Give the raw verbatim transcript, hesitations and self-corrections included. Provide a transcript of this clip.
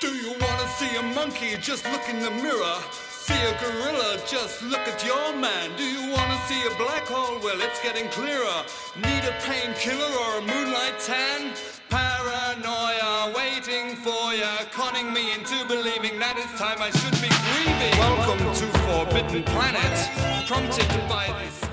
Do you wanna see a monkey? Just look in the mirror. See a gorilla? Just look at your man. Do you wanna see a black hole? Well, it's getting clearer. Need a painkiller or a moonlight tan? Paranoia waiting for ya, conning me into believing that it's time I should be grieving. Welcome to Forbidden Planet, prompted by this